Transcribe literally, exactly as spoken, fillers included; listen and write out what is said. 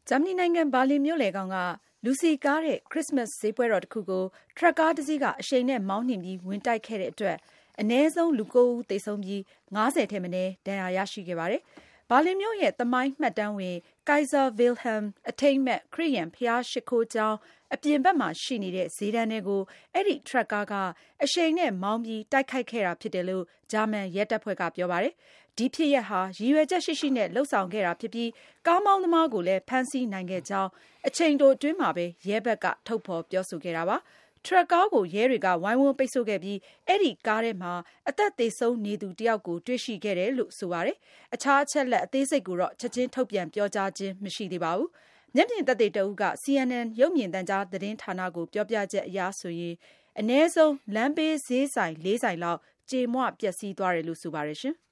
ဂျာမနီနိုင်ငံဘာလင်မြို့လယ်ကောင်ကလူစီကားတဲ့ခရစ်စမတ်ဈေးပွဲတော်တစ်ခုကိုထရပ်ကားတစ်စီးကအရှိန်နဲ့မောင်းနှင်ပြီးဝင်တိုက်ခဲ့တဲ့အတွက်အနည်းဆုံးလူကိုးဦးသေဆုံးပြီးငါးဆယ်ထက်မနည်းဒဏ်ရာရရှိခဲ့ပါတယ်။ဘာလင်မြို့ရဲ့သမိုင်းမှတ်တမ်းဝင် Kaiser Wilhelm အထိမ်းအမှတ်ခရစ်ယာန်ဘုရားရှိခိုးကျောင်းအပြင်ဘက်မှာရှိနေတဲ့ဈေးတန်းတွေကိုအဲ့ဒီထရပ်ကားကအရှိန်နဲ့မောင်းပြီးတိုက်ခိုက်ခဲ့တာဖြစ်တယ်လို့ဂျာမန်ရဲတပ်ဖွဲ့ကပြောပါတယ်။ဒီဖြစ်ရပ်ဟာရည်ရွယ်ချက်ရှိရှိနဲ့လှုပ်ဆောင်ခဲ့တာဖြစ်ပြီးကားမောင်းသမားကိုလည်းဖမ်းဆီးနိုင်ခဲ့ကြောင်းအချိန်တိုအတွင်းမှာပဲရဲဘက်ကထုတ်ဖော်ပြောဆိုခဲ့တာပါ။ထရပ်ကားကိုရဲတွေကဝိုင်းဝန်းပိတ်ဆို့ခဲ့ပြီးအဲ့ဒီကားထဲမှာအသက်သေဆုံးနေသူတယောက်ကိုတွေ့ရှိခဲ့တယ်လို့ဆိုပါတယ်။အခြားအချက်လက်အသေးစိတ်ကိုတော့ချက်ချင်းထုတ်ပြန်ပြောကြားခြင်းမရှိသေးပါဘူး။မျက်မြင်သက်သေတဦးက စီ အန် အန် ရုပ်မြင်သံကြားသတင်းဌာနကိုပြောပြချက်အရဆိုရင်အနည်းဆုံးလမ်းဘေးဈေးဆိုင်လေးဆိုင်လောက်ကြေမွပျက်စီးသွားတယ်လို့ဆိုပါတယ်ရှင်။